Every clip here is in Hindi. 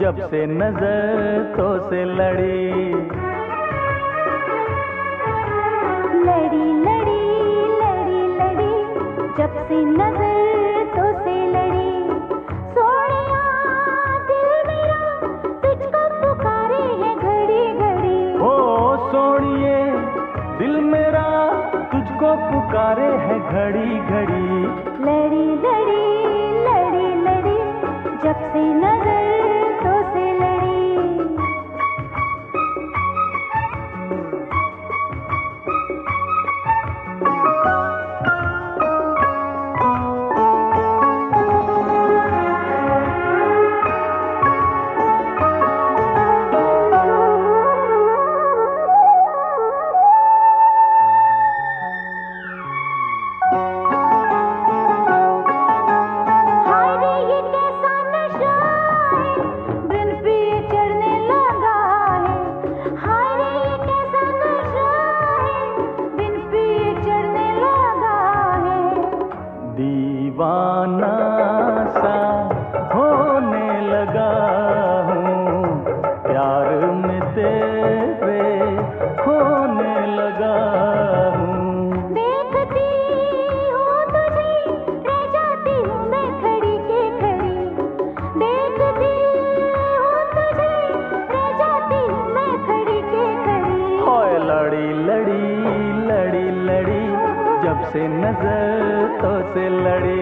जब से नजर तो से लड़ी। लड़ी लड़ी लड़ी लड़ी जब से नजर तो से लड़ी। सोनिया दिल मेरा तुझको पुकारे है घड़ी घड़ी। ओ सोनिए दिल मेरा तुझको पुकारे है घड़ी घड़ी। लड़ी लड़ी लड़ी लड़ी जब से नजर तो से लड़ी। दीवाना सा होने लगा हूँ, प्यार में तेरे खोने लगा हूँ। देखती हूँ तुझे रह जाती हूँ मैं खड़ी के खड़ी। देखती हूँ तुझे रह जाती हूँ मैं खड़ी के खड़ी। ओए लड़ी लड़ी लड़ी लड़ी जब से नजर तो से लड़ी।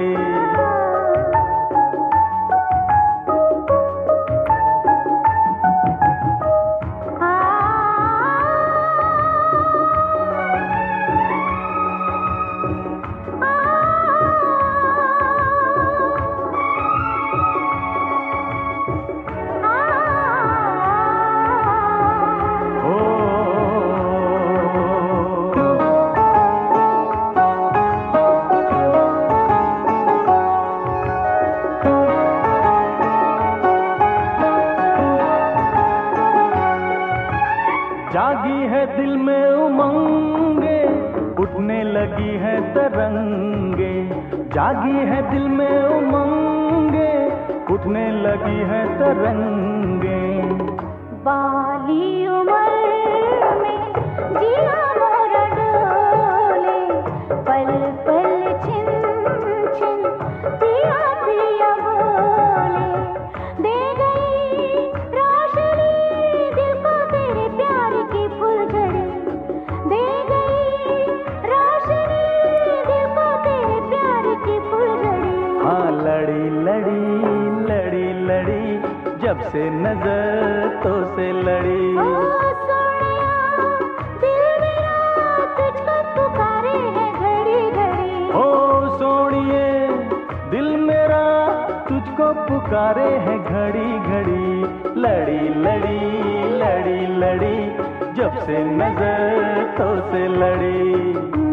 जागी है दिल में उमंगे, उठने लगी है तरंगे। जागी है दिल में उमंगे, उठने लगी है तरंगे। बाली उम्र में जिया मोरा डोले, पल पल छिन छिन पिया पिया बोले। दे गई रोशनी दिल को तेरे प्यार की फुलझड़ी। दे गई रोशनी दिल को तेरे प्यार की फुलझड़ी। हाँ लड़ी लड़ी लड़ी लड़ी जब से नजर तो से लड़ी। ओ सोनिया दिल मेरा तुझको पुकारे है घड़ी घड़ी। ओ सोनिए दिल मेरा तुझको पुकारे है घड़ी घड़ी। लड़ी लड़ी लड़ी लड़ी जब से नजर तो से लड़ी।